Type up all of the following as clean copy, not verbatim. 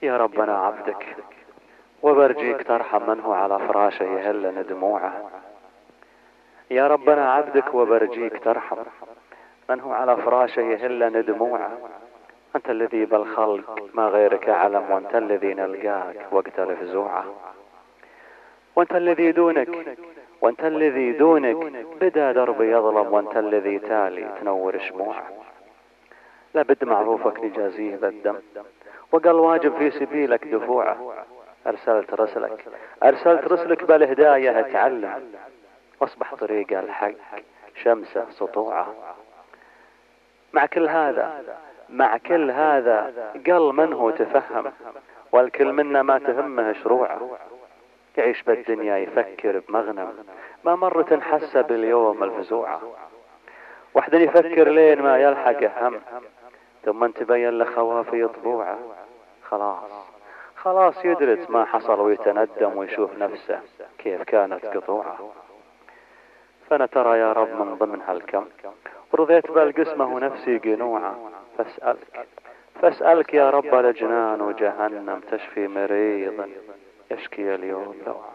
يا ربنا عبدك وبرجيك ترحم من هو على فراشه يهل دموعه. يا ربنا عبدك وبرجيك ترحم من هو على فراشه يهل دموعه. أنت الذي بالخلق ما غيرك علم، وأنت الذي نلقاك وقت الفزوعة. وأنت الذي دونك، وأنت الذي دونك بدا دربي يظلم، وأنت الذي تالي تنور شموعه. لابد معروفك نجازيه بالدم، وقال واجب في سبيلك دفوعه. أرسلت رسلك بالهداية تعلم، واصبح طريق الحق شمسه سطوعه. مع كل هذا قل من هو تفهم، والكل منا ما تهمه شروعه. يعيش بالدنيا يفكر بمغنم، ما مرة حس باليوم الفزوعة. وحدا يفكر لين ما يلحق هم، ثم تبين له خوافي طبوعه. خلاص يدرس ما حصل ويتندم ويشوف نفسه كيف كانت قطوعه. فأنا ترى يا رب من ضمن هالكم رضيت بالقسمة ونفسي قنوعة. فاسألك يا رب لجنان وجهنم تشفي مريض يشكي اليوم لوعة.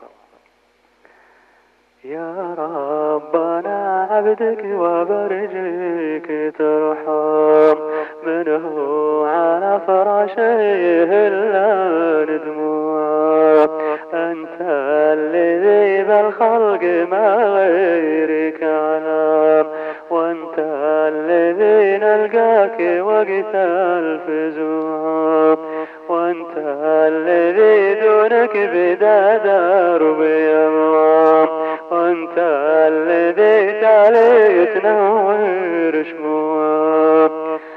يا رب أنا عبدك وبرجيك ترحم منه على فراشه يهل دموع. أنت الذي بالخلق ما غيرك علم، وأنت الذي نلقاك وقت الفزوع. وأنت الذي دونك بدا دربي يظلم، وأنت الذي تالي تنور شموع.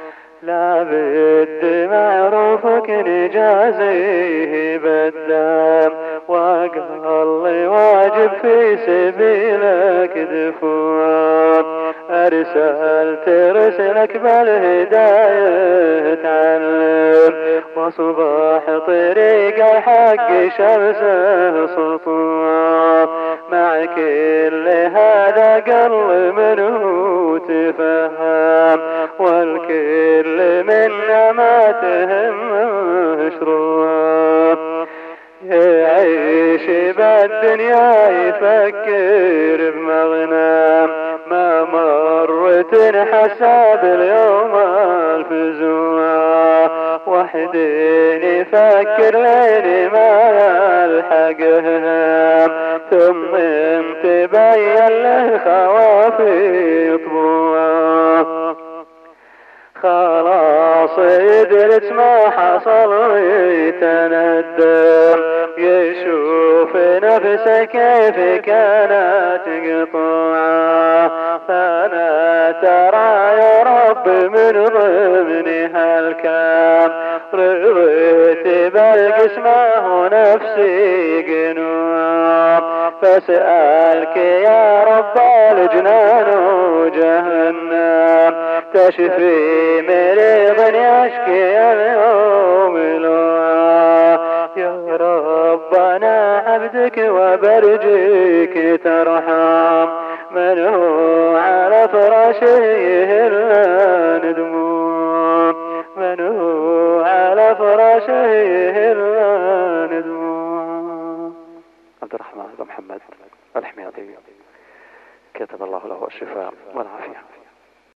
لابد معروفك نجازيه بالدم، وأقل واجب في سبيلك دفوع. أرسلت رسلك بالهداية تعلم، وصباح طريق الحق شمسه سطوع. مع كل هذا قل منه تفهم، والكل منا ما تهم شروع. يعيش بالدنيا يفكر بمغنم، ما مرت حساب اليوم الفزوع. وحدين يفكر لين ما يلحقهم، ثم تبين له خوافي طبوع. خلاص يدرس ما حصل ويتندم، يشوف نفسه كيف كانت قطوعه. فأنا ترى يا رب من ضمن هالكام رضيت بالقسمة ونفسي قنوع. فاسألك يا رب الجنان وجهنم تشفي مريض يشكي اليوم لوعة. يا رب أنا عبدك وبرجيك ترحم من هو على فراشه